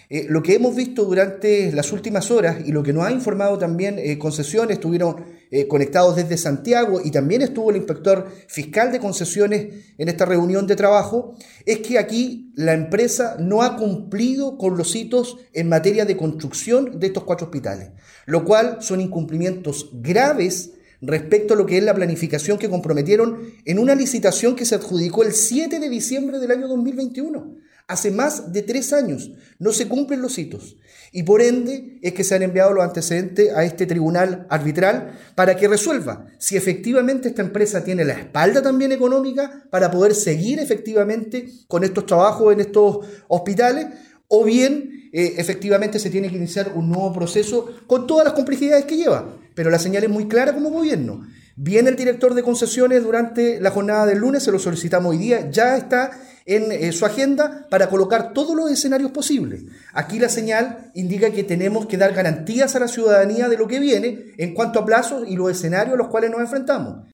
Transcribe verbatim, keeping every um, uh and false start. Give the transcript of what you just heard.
Eh, lo que hemos visto durante las últimas horas y lo que nos ha informado también eh, Concesiones, estuvieron eh, conectados desde Santiago y también estuvo el inspector fiscal de Concesiones en esta reunión de trabajo, es que aquí la empresa no ha cumplido con los hitos en materia de construcción de estos cuatro hospitales, lo cual son incumplimientos graves respecto a lo que es la planificación que comprometieron en una licitación que se adjudicó el siete de diciembre del año dos mil veintiuno. Hace más de tres años no se cumplen los hitos y por ende es que se han enviado los antecedentes a este tribunal arbitral para que resuelva si efectivamente esta empresa tiene la espalda también económica para poder seguir efectivamente con estos trabajos en estos hospitales o bien eh, efectivamente se tiene que iniciar un nuevo proceso con todas las complejidades que lleva. Pero la señal es muy clara como gobierno. Viene el director de Concesiones durante la jornada del lunes, se lo solicitamos hoy día, ya está en eh, su agenda para colocar todos los escenarios posibles. Aquí la señal indica que tenemos que dar garantías a la ciudadanía de lo que viene en cuanto a plazos y los escenarios a los cuales nos enfrentamos.